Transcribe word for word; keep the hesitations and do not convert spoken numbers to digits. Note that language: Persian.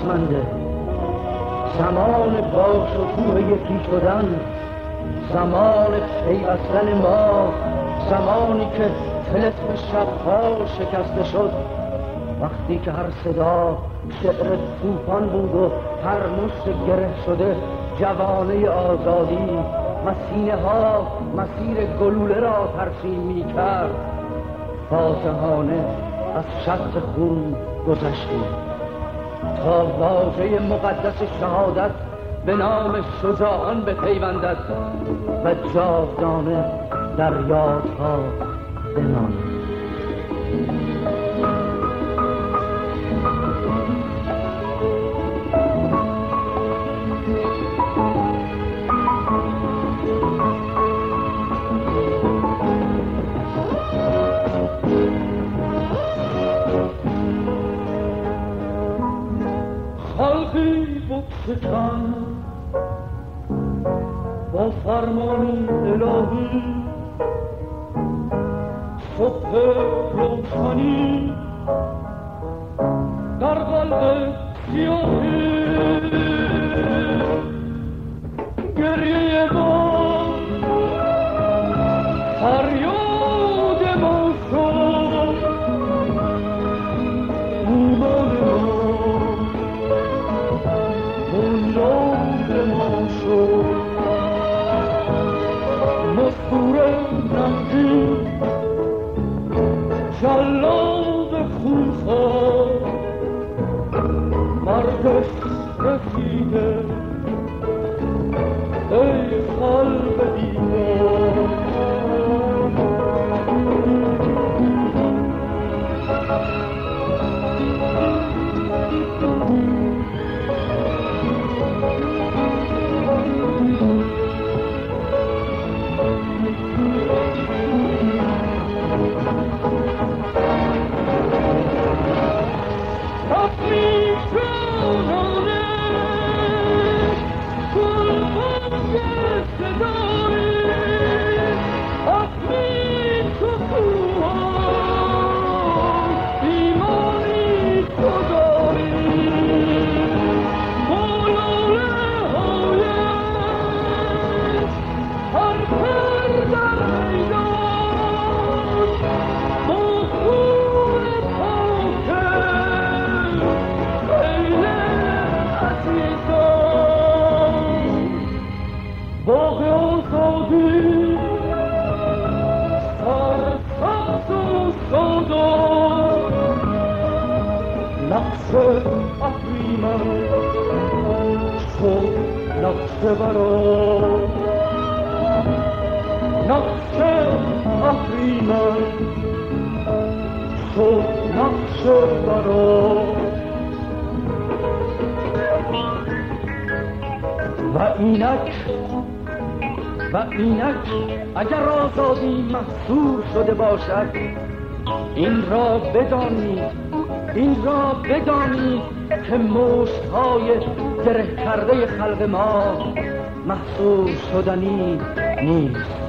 خواهنده. زمان باش و کوه یکی شدن، زمان پیوستن ما، زمانی که طلسم شبها شکسته شد، وقتی که هر صدا شعر طوفان بود و هر مشت گره شده جوانه آزادی و سینه ها مسیر گلوله را ترسیم می کرد. فاتحانه از شط خون گذشتیم تا واژه مقدس شهادت به نام شجاعان بپیوندد و جاودانه در یادها بماند. خلقی بکشتن با فرمان الهی، صبح روشنی در قلب سیاهی، گریه ما فریاد ما شد، ایمان ما بنیاد ما شد. مستور نمکی جلاد خونخوار، مردش رسیده ای قلب دیوار. نقش اهریمن شد نقش برا، نقش اهریمن شد نقش برا. و اینک و اینک اگر آزادی محصور شده باشد، این را بدانید این را بدانید که مشت‌های گره کرده خلق ما محصور شدنی نیست.